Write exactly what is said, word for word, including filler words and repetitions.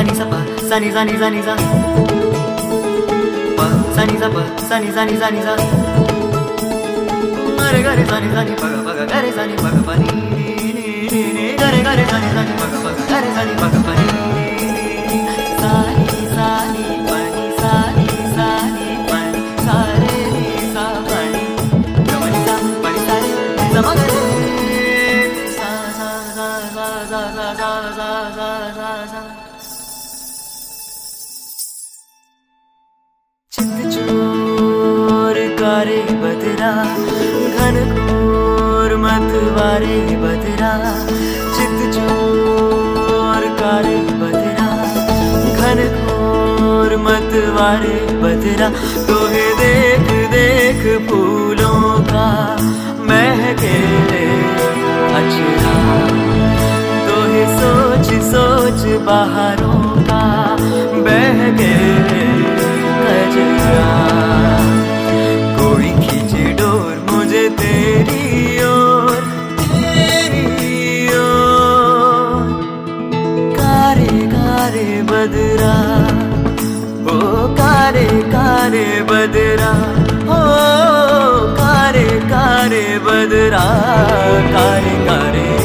sani sa pa sani sani sani sa pa sani sa pa sani sani sani sa gare gare sani sani pa ga pa ga gare sani pa ga pa ni ni ni gare gare sani sani pa ga pa ga gare sani pa ga pa ni sani sani pa ni sani sani pa ni sa re ni sa pa ni ga ma ni sa pa ni sa re ni sa ma ga re sa sa sa sa sa sa sa sa sa sa चित चोर कारे बदरा घन घोर मतवारे बदरा चित चोर कारे बदरा घन घोर मतवारे बदरा तोहे देख देख फूलों का महके अचरा तोहे सोच सोच बहारों का बहके कजरा कोई खींचे डोर मुझे तेरी ओर तेरी ओर कारे कारे बदरा ओ कारे कारे बदरा ओ कारे कारे बदरा कारे कारे